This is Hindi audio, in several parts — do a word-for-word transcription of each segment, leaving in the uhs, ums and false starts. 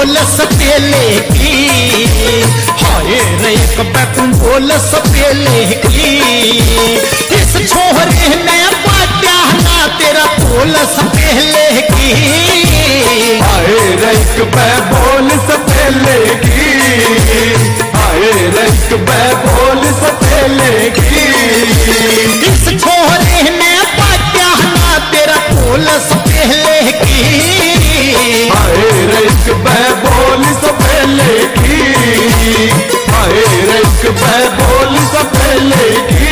बोल सपेले की, हाय रे कब्बे तू बोल सपेले की। इस छोरे ने बाटा ना तेरा बोल सपेले की, हाय रे कब्बे बोल सपेले की, हाय रे कब्बे बोल सपेले की। इस छोरे ने बाटा ना तेरा बोल सपेले की, हाय रे कब्बे बोल सपेले की, हाय रे कब्बे बोल सपेले की।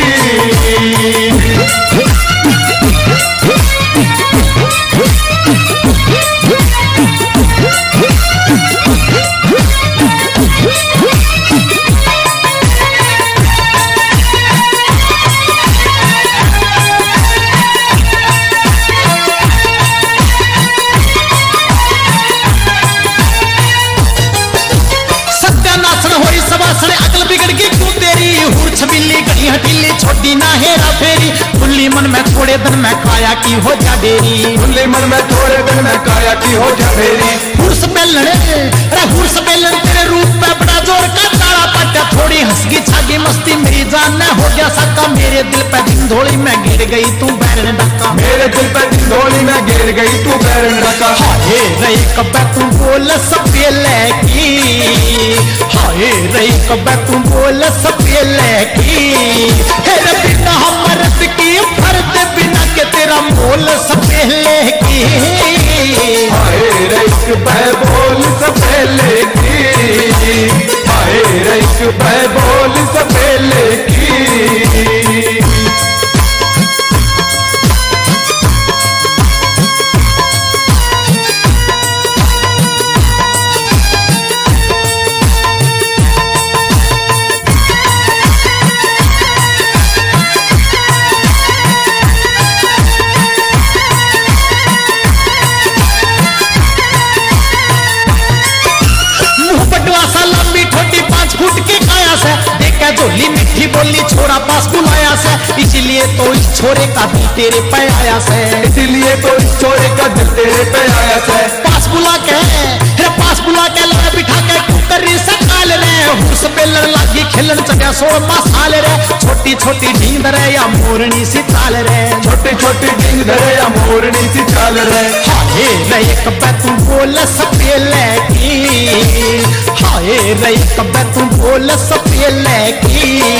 अकल बिगड़ गई क्यों तेरी, हुर छबीली घड़ी हटीली छोटी ना हेरा फेरी। खुली मन में थोड़े दिन में काया की हो जा डेरी, खुली मन में थोड़े दिन में काया की हो जा डेरी। हुर्स बेलन रे हुर्स बेलन तेरे रूप पे बड़ा जोर का ताड़ा पट्टा। थोड़ी हंसगी छागी मस्ती मेरी जान न हो गया सका। मेरे दिल पे ढिंढोली में गिर गई तू बैरन डका, मेरे दिल पे ढिंढोली में गिर गई तू बैरन डका। हाय रे कब्बे तू बोल सपेले की, हाय रे कब्बे तू बोल सपेले की। हेरे बिना मर्द की फर्द बिना के तेरा बोल सपेले की, हाय रे कब्बे बोल सपेले की, हाय रे कब्बे बोल सपेले की। झोली मिठी बोली छोरा पास बुलाया से, इसलिए तो इस छोरे का दिल तेरे पे आया से, इसलिए तो इस छोरे का दिल तेरे पे आया से। पास बुला के रे पास बुला के लगा बिठा के कुकरी से काल रे। हुर्स बेलन लागी खिलन चढ़ा सोल मसाल रे। छोटी छोटी ढींग रे या मोरनी सी चाल रे, छोटी छोटी ढींग रे या मोरनी सी चाल रे। हाय रे कब्बे तू बोल सपेले की, हाय रे कब्बे तू बोल सपेले की।